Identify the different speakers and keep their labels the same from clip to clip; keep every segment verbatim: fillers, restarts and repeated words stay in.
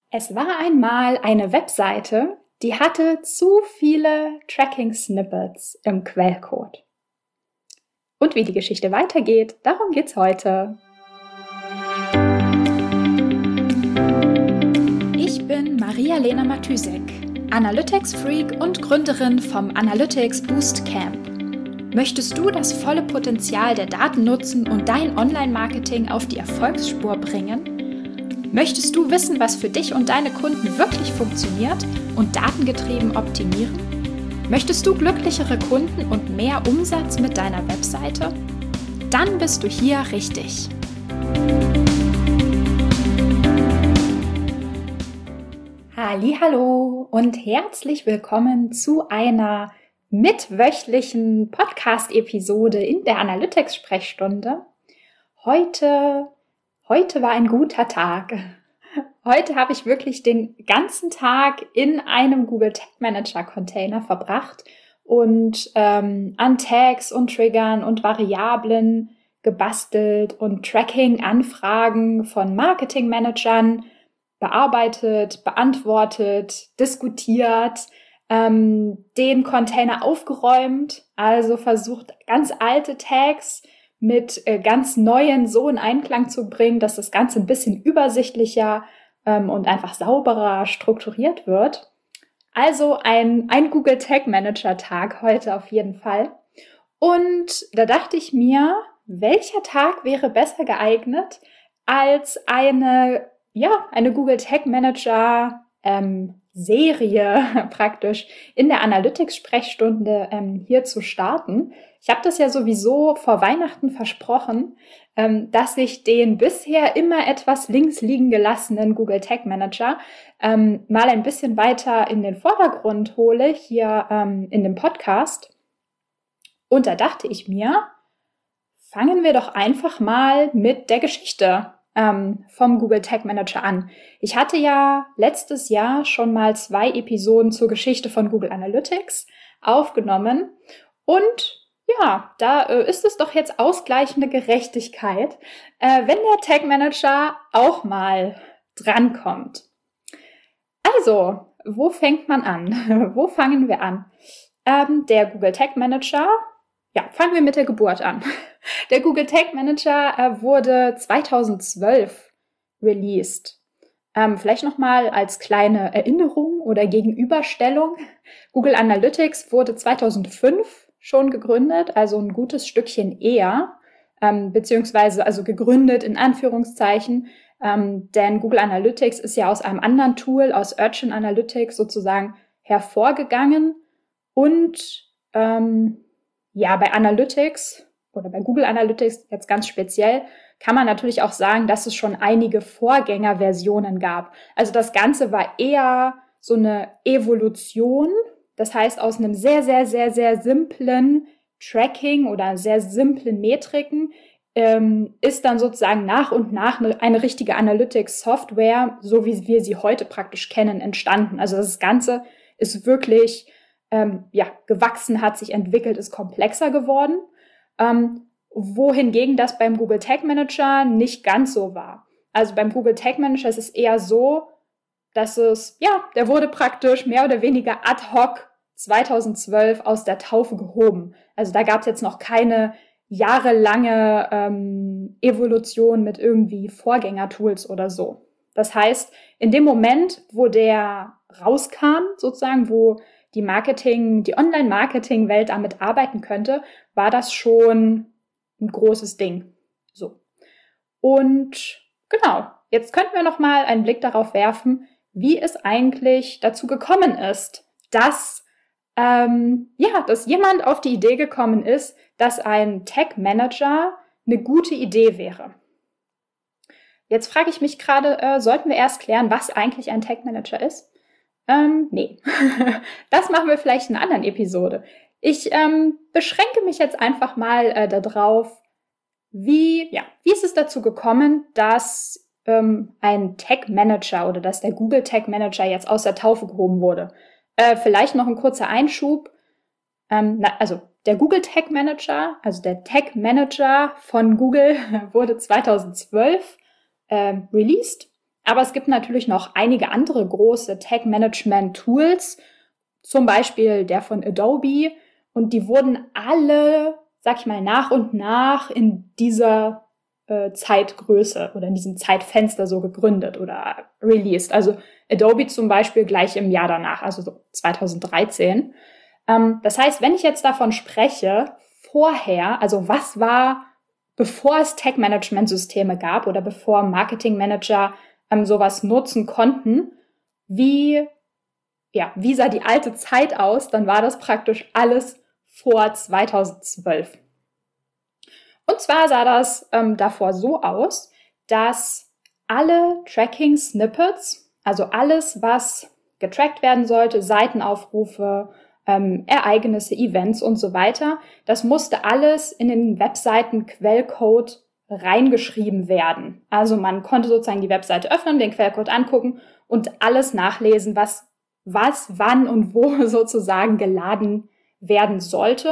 Speaker 1: Es war einmal eine Webseite, die hatte zu viele Tracking-Snippets im Quellcode. Und wie die Geschichte weitergeht, darum geht's heute. Ich bin Maria-Lena Matysek, Analytics-Freak und Gründerin vom Analytics Boost Camp. Möchtest du das volle Potenzial der Daten nutzen und dein Online-Marketing auf die Erfolgsspur bringen? Möchtest du wissen, was für dich und deine Kunden wirklich funktioniert und datengetrieben optimieren? Möchtest du glücklichere Kunden und mehr Umsatz mit deiner Webseite? Dann bist du hier richtig. Hallihallo und herzlich willkommen zu einer mitwöchlichen Podcast-Episode in der Analytics-Sprechstunde. Heute Heute war ein guter Tag. Heute habe ich wirklich den ganzen Tag in einem Google Tag Manager Container verbracht und ähm, an Tags und Triggern und Variablen gebastelt und Tracking-Anfragen von Marketing-Managern bearbeitet, beantwortet, diskutiert, ähm, den Container aufgeräumt, also versucht, ganz alte Tags mit äh, ganz neuen so in Einklang zu bringen, dass das Ganze ein bisschen übersichtlicher ähm, und einfach sauberer strukturiert wird. Also ein, ein Google Tag Manager Tag heute auf jeden Fall. Und da dachte ich mir, welcher Tag wäre besser geeignet als eine, ja, eine Google Tag Manager ähm, Serie praktisch in der Analytics-Sprechstunde ähm, hier zu starten. Ich habe das ja sowieso vor Weihnachten versprochen, ähm, dass ich den bisher immer etwas links liegen gelassenen Google Tag Manager ähm, mal ein bisschen weiter in den Vordergrund hole, hier ähm, in dem Podcast. Und da dachte ich mir, fangen wir doch einfach mal mit der Geschichte ähm, vom Google Tag Manager an. Ich hatte ja letztes Jahr schon mal zwei Episoden zur Geschichte von Google Analytics aufgenommen und ja, da äh, ist es doch jetzt ausgleichende Gerechtigkeit, äh, wenn der Tag Manager auch mal drankommt. Also, wo fängt man an? Wo fangen wir an? Ähm, der Google Tag Manager, ja, fangen wir mit der Geburt an. Der Google Tag Manager äh, wurde zweitausendzwölf released. Ähm, vielleicht nochmal als kleine Erinnerung oder Gegenüberstellung. Google Analytics wurde zweitausendfünf schon gegründet, also ein gutes Stückchen eher, ähm, beziehungsweise also gegründet in Anführungszeichen, ähm, denn Google Analytics ist ja aus einem anderen Tool, aus Urchin Analytics sozusagen hervorgegangen und ähm, ja, bei Analytics oder bei Google Analytics jetzt ganz speziell kann man natürlich auch sagen, dass es schon einige Vorgängerversionen gab. Also das Ganze war eher so eine Evolution. Das heißt, aus einem sehr, sehr, sehr, sehr simplen Tracking oder sehr simplen Metriken ähm, ist dann sozusagen nach und nach eine, eine richtige Analytics-Software, so wie wir sie heute praktisch kennen, entstanden. Also das Ganze ist wirklich ähm, ja, gewachsen, hat sich entwickelt, ist komplexer geworden, ähm, wohingegen das beim Google Tag Manager nicht ganz so war. Also beim Google Tag Manager ist es eher so, dass es, ja, der wurde praktisch mehr oder weniger ad hoc zweitausendzwölf aus der Taufe gehoben. Also da gab es jetzt noch keine jahrelange ähm, Evolution mit irgendwie Vorgängertools oder so. Das heißt, in dem Moment, wo der rauskam, sozusagen, wo die Marketing, die Online-Marketing-Welt damit arbeiten könnte, war das schon ein großes Ding. So. Und genau, jetzt könnten wir noch mal einen Blick darauf werfen, wie es eigentlich dazu gekommen ist, dass ähm, ja, dass jemand auf die Idee gekommen ist, dass ein Tag Manager eine gute Idee wäre. Jetzt frage ich mich gerade, äh, sollten wir erst klären, was eigentlich ein Tag Manager ist? Ähm, nee, das machen wir vielleicht in einer anderen Episode. Ich ähm, beschränke mich jetzt einfach mal äh, darauf, wie, ja, wie ist es dazu gekommen, dass ähm, ein Tag Manager oder dass der Google Tag Manager jetzt aus der Taufe gehoben wurde. Äh, vielleicht noch ein kurzer Einschub. Ähm, na, also der Google Tag Manager, also der Tag Manager von Google wurde zweitausendzwölf äh, released. Aber es gibt natürlich noch einige andere große Tag-Management-Tools, zum Beispiel der von Adobe. Und die wurden alle, sag ich mal, nach und nach in dieser äh, Zeitgröße oder in diesem Zeitfenster so gegründet oder released. Also Adobe zum Beispiel gleich im Jahr danach, also so zwanzig dreizehn. Ähm, das heißt, wenn ich jetzt davon spreche, vorher, also was war, bevor es Tag-Management-Systeme gab oder bevor Marketing-Manager ähm, sowas nutzen konnten, wie, ja, wie sah die alte Zeit aus, dann war das praktisch alles vor zweitausendzwölf. Und zwar sah das ähm, davor so aus, dass alle Tracking-Snippets, also alles, was getrackt werden sollte, Seitenaufrufe, ähm, Ereignisse, Events und so weiter, das musste alles in den Webseiten-Quellcode reingeschrieben werden. Also man konnte sozusagen die Webseite öffnen, den Quellcode angucken und alles nachlesen, was, was wann und wo sozusagen geladen werden sollte.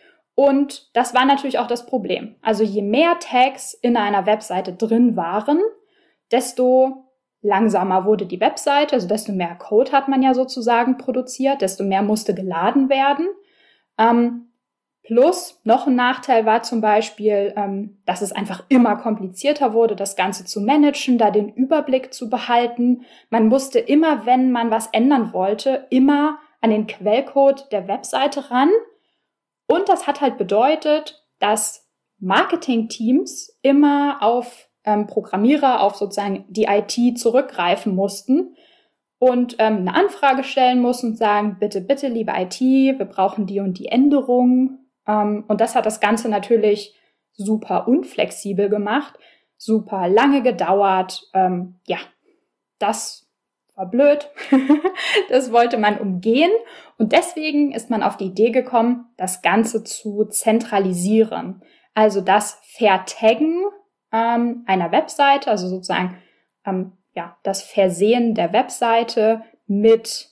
Speaker 1: Und das war natürlich auch das Problem. Also je mehr Tags in einer Webseite drin waren, desto langsamer wurde die Webseite, also desto mehr Code hat man ja sozusagen produziert, desto mehr musste geladen werden. Ähm, plus noch ein Nachteil war zum Beispiel, ähm, dass es einfach immer komplizierter wurde, das Ganze zu managen, da den Überblick zu behalten. Man musste immer, wenn man was ändern wollte, immer an den Quellcode der Webseite ran. Und das hat halt bedeutet, dass Marketing-Teams immer auf ähm, Programmierer, auf sozusagen die I T zurückgreifen mussten und ähm, eine Anfrage stellen mussten und sagen, bitte, bitte, liebe I T, wir brauchen die und die Änderung. Ähm, und das hat das Ganze natürlich super unflexibel gemacht, super lange gedauert. Ähm, ja, das war blöd. Das wollte man umgehen. Und deswegen ist man auf die Idee gekommen, das Ganze zu zentralisieren. Also das Vertaggen ähm, einer Webseite, also sozusagen ähm, ja, das Versehen der Webseite mit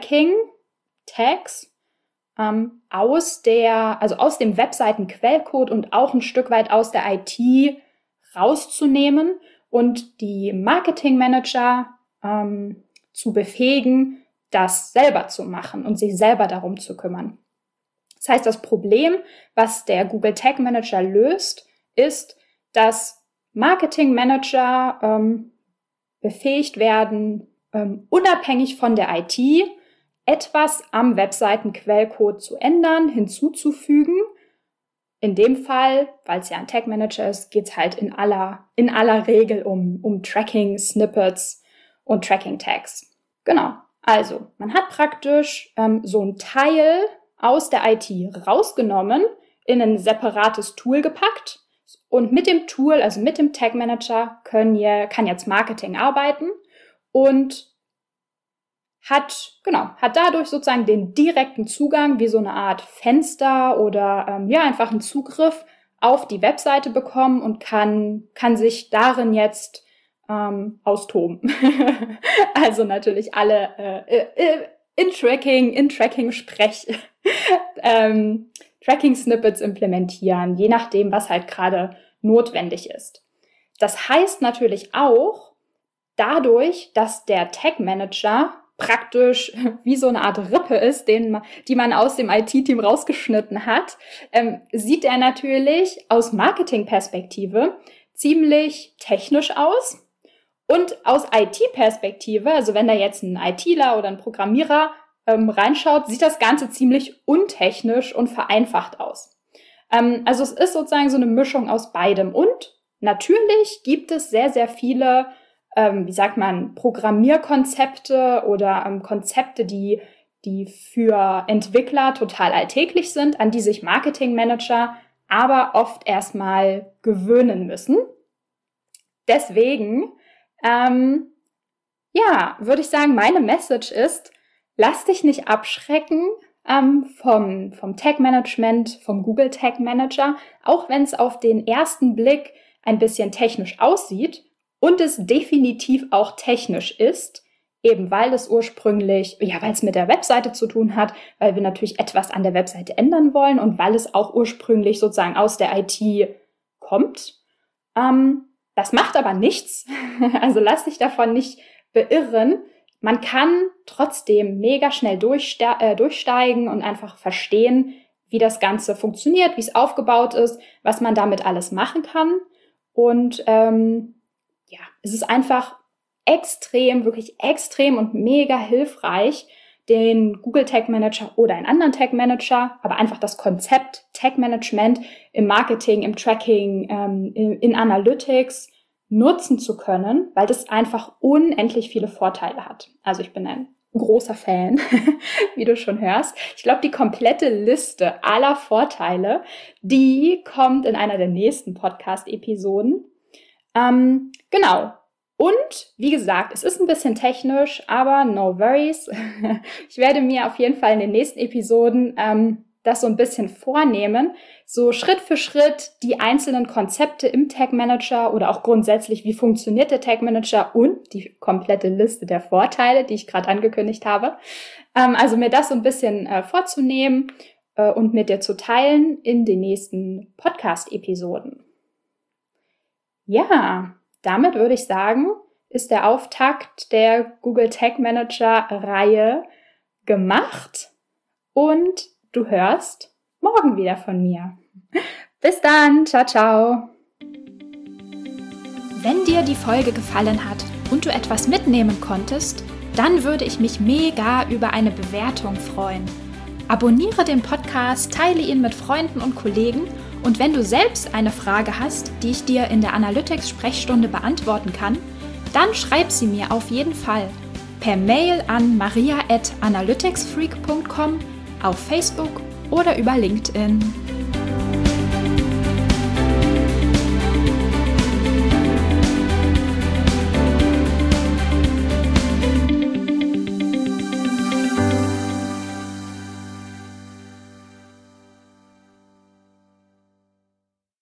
Speaker 1: Tracking-Tags ähm, aus der, also aus dem Webseitenquellcode und auch ein Stück weit aus der I T rauszunehmen und die Marketingmanager ähm, zu befähigen, das selber zu machen und sich selber darum zu kümmern. Das heißt, das Problem, was der Google Tag Manager löst, ist, dass Marketingmanager ähm, befähigt werden, ähm, unabhängig von der I T etwas am Webseitenquellcode zu ändern, hinzuzufügen. In dem Fall, weil es ja ein Tag Manager ist, geht es halt in aller, in aller Regel um, um Tracking-Snippets und Tracking-Tags. Genau, also man hat praktisch ähm, so ein Teil aus der I T rausgenommen, in ein separates Tool gepackt und mit dem Tool, also mit dem Tag Manager, können je, kann jetzt Marketing arbeiten und hat, genau, hat dadurch sozusagen den direkten Zugang, wie so eine Art Fenster oder ähm, ja, einfach einen Zugriff auf die Webseite bekommen und kann, kann sich darin jetzt ähm, austoben. Also natürlich alle äh, äh, in Tracking, in Tracking-Sprech ähm, Tracking-Snippets implementieren, je nachdem, was halt gerade notwendig ist. Das heißt natürlich auch, dadurch, dass der Tag-Manager praktisch wie so eine Art Rippe ist, den, die man aus dem I T-Team rausgeschnitten hat, ähm, sieht er natürlich aus Marketing-Perspektive ziemlich technisch aus. Und aus I T-Perspektive, also wenn da jetzt ein ITler oder ein Programmierer ähm, reinschaut, sieht das Ganze ziemlich untechnisch und vereinfacht aus. Ähm, also es ist sozusagen so eine Mischung aus beidem. Und natürlich gibt es sehr, sehr viele Ähm, wie sagt man, Programmierkonzepte oder ähm, Konzepte, die, die für Entwickler total alltäglich sind, an die sich Marketingmanager aber oft erstmal gewöhnen müssen. Deswegen, ähm, ja, würde ich sagen, meine Message ist, lass dich nicht abschrecken ähm, vom, vom Tag-Management, vom Google Tag Manager, auch wenn es auf den ersten Blick ein bisschen technisch aussieht. Und es definitiv auch technisch ist, eben weil es ursprünglich, ja, weil es mit der Webseite zu tun hat, weil wir natürlich etwas an der Webseite ändern wollen und weil es auch ursprünglich sozusagen aus der I T kommt. Ähm, Das macht aber nichts, also lass dich davon nicht beirren. Man kann trotzdem mega schnell durchste- äh, durchsteigen und einfach verstehen, wie das Ganze funktioniert, wie es aufgebaut ist, was man damit alles machen kann. Und ähm, ja, es ist einfach extrem, wirklich extrem und mega hilfreich, den Google Tag Manager oder einen anderen Tag Manager, aber einfach das Konzept Tag Management im Marketing, im Tracking, ähm, in, in Analytics nutzen zu können, weil das einfach unendlich viele Vorteile hat. Also ich bin ein großer Fan, wie du schon hörst. Ich glaube, die komplette Liste aller Vorteile, die kommt in einer der nächsten Podcast-Episoden. Ähm, genau. Und wie gesagt, es ist ein bisschen technisch, aber no worries. Ich werde mir auf jeden Fall in den nächsten Episoden ähm, das so ein bisschen vornehmen, so Schritt für Schritt die einzelnen Konzepte im Tag Manager oder auch grundsätzlich, wie funktioniert der Tag Manager und die komplette Liste der Vorteile, die ich gerade angekündigt habe. Ähm, also mir das so ein bisschen äh, vorzunehmen äh, und mit dir zu teilen in den nächsten Podcast-Episoden. Ja, damit würde ich sagen, ist der Auftakt der Google Tag Manager-Reihe gemacht und du hörst morgen wieder von mir. Bis dann, ciao, ciao. Wenn dir die Folge gefallen hat und du etwas mitnehmen konntest, dann würde ich mich mega über eine Bewertung freuen. Abonniere den Podcast, teile ihn mit Freunden und Kollegen und wenn du selbst eine Frage hast, die ich dir in der Analytics-Sprechstunde beantworten kann, dann schreib sie mir auf jeden Fall per Mail an maria at analyticsfreak punkt com, auf Facebook oder über LinkedIn.